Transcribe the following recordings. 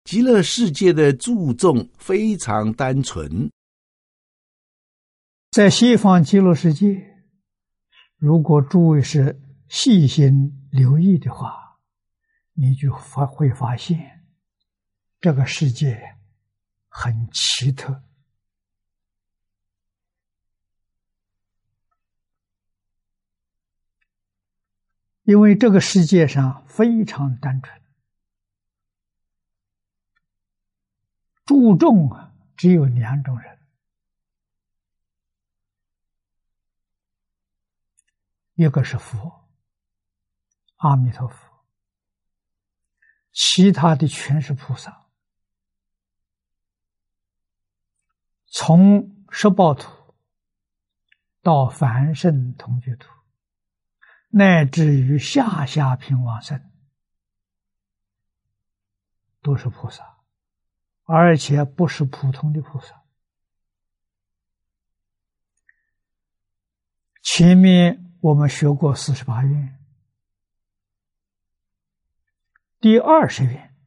极乐世界的注重非常单纯。 在西方极乐世界，如果诸位是细心留意的话，你就会发现这个世界很奇特。因为这个世界上非常单纯，注重只有2种人，一个是佛，阿弥陀佛，其他的全是菩萨。从十报土到凡圣同居土，乃至于下下品往生，都是菩萨，而且不是普通的菩萨。前面我们学过48愿，第20愿，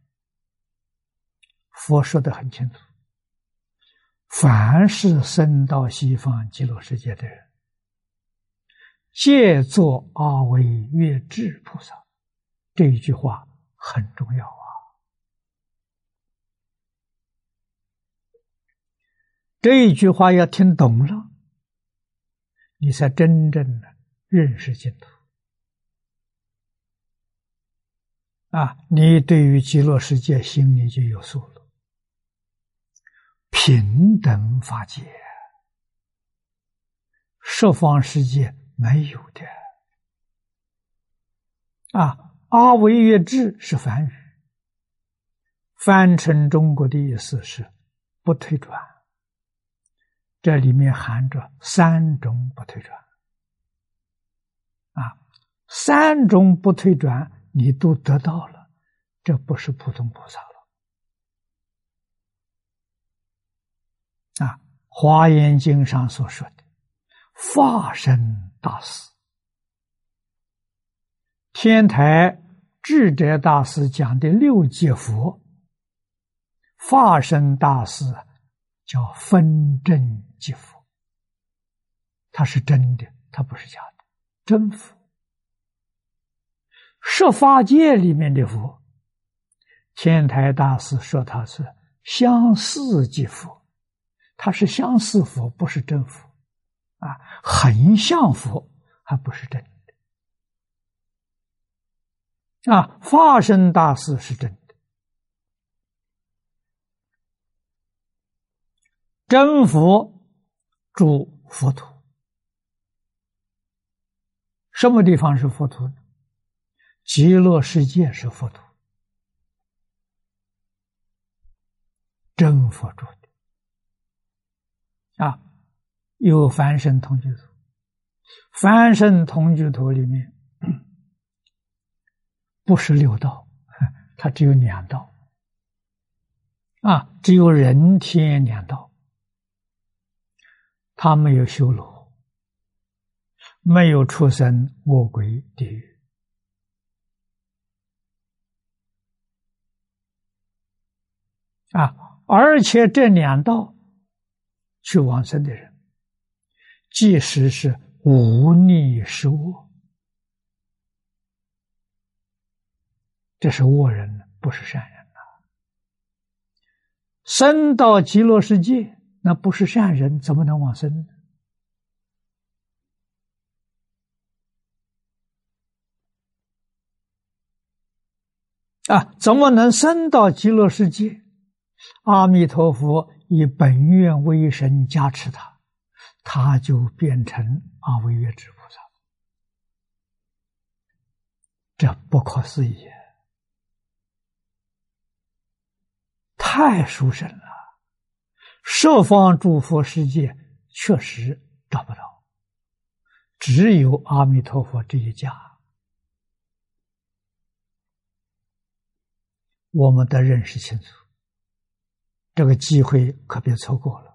佛说得很清楚，凡是生到西方极乐世界的人，皆作阿惟越致菩萨。这一句话很重要啊！这一句话要听懂了，你才真正的认识净土啊！你对于极乐世界心里就有数了。平等法界，十方世界没有的啊！阿惟越致是梵语，翻成中国的意思是不退转，这里面含着3种不退转啊，3种不退转你都得到了，这不是普通菩萨了啊！华严经上所说的法身大士，天台智者大师讲的6界佛，法身大士叫分真即佛，他是真的，他不是假的，真佛。十法界里面的佛，天台大师说他是相似即佛，他是相似佛，不是真佛啊，很像佛，还不是真的啊。法身大士是真的，真佛住佛土。什么地方是佛土呢？极乐世界是佛土，真佛住的啊。有凡圣同居土，凡圣同居土里面不是6道，它只有2道啊，只有人天2道。他没有修罗，没有畜生、恶鬼、地狱啊，而且这2道去往生的人，即使是无逆十恶，这是恶人，不是善人生到极乐世界，那不是善人，怎么能往生呢？啊，怎么能生到极乐世界？阿弥陀佛以本愿威神加持他，他就变成阿惟越致菩萨，这不可思议，太殊胜了。十方诸佛世界确实找不到，只有阿弥陀佛这一家。我们得认识清楚，这个机会可别错过了。